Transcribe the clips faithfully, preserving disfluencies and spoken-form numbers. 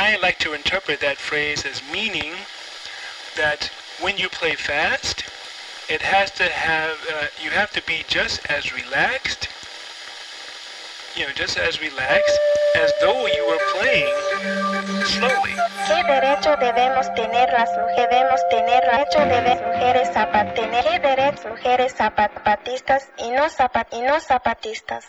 I like to interpret that phrase as meaning that when you play fast, it has to have, uh, you have to be just as relaxed, you know, just as relaxed as though you were playing slowly. ¿Qué derecho debemos tener las mujeres? Debemos tener derecho de las mujeres zapatener. ¿Qué derechos mujeres zapatistas y no zapat y no zapatistas?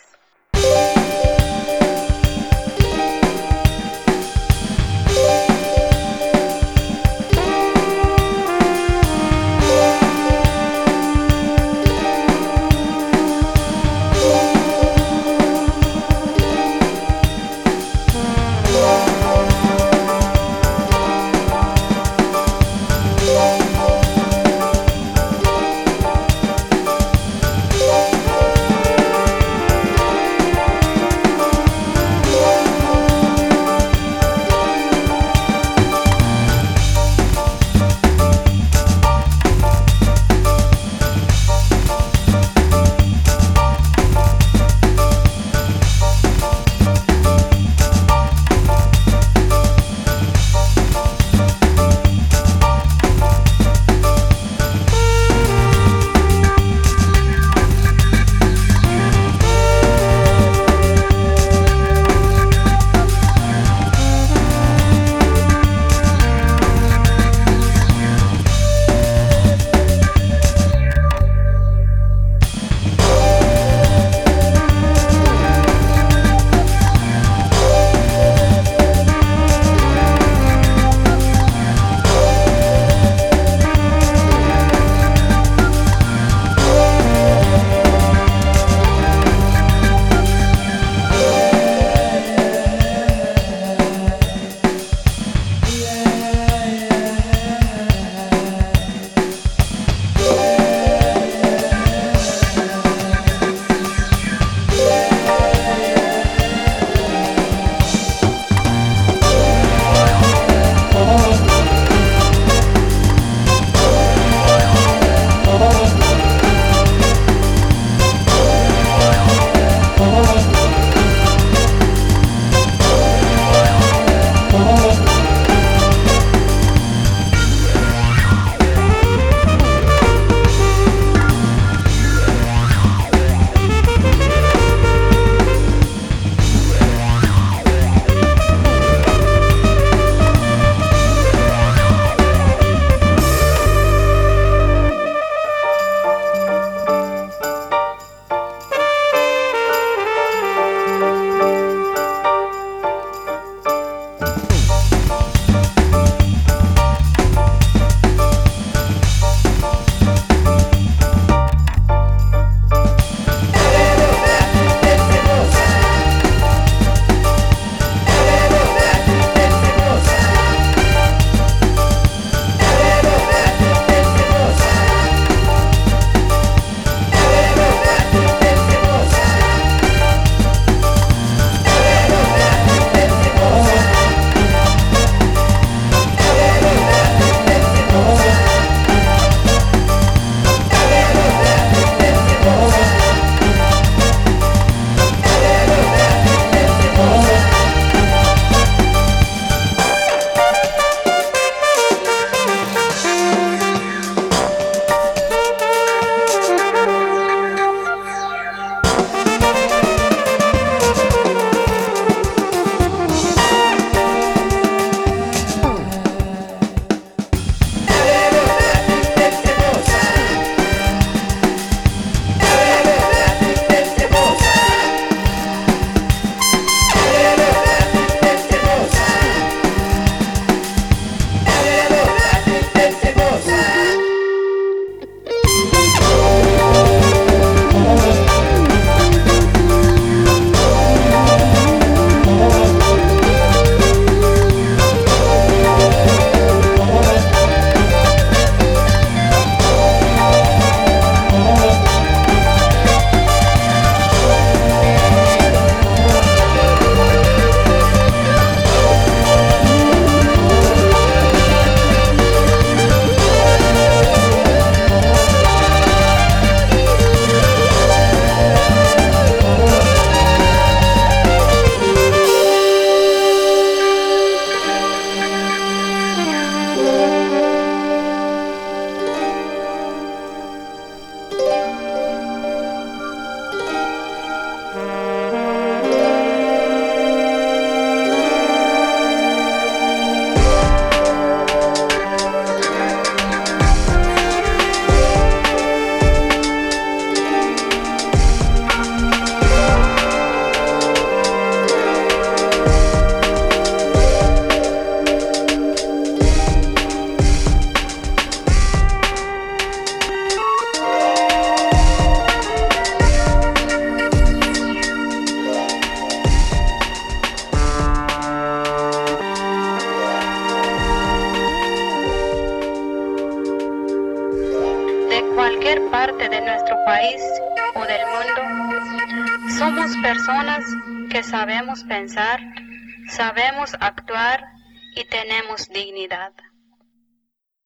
parte de nuestro país o del mundo. Somos personas que sabemos pensar, sabemos actuar y tenemos dignidad.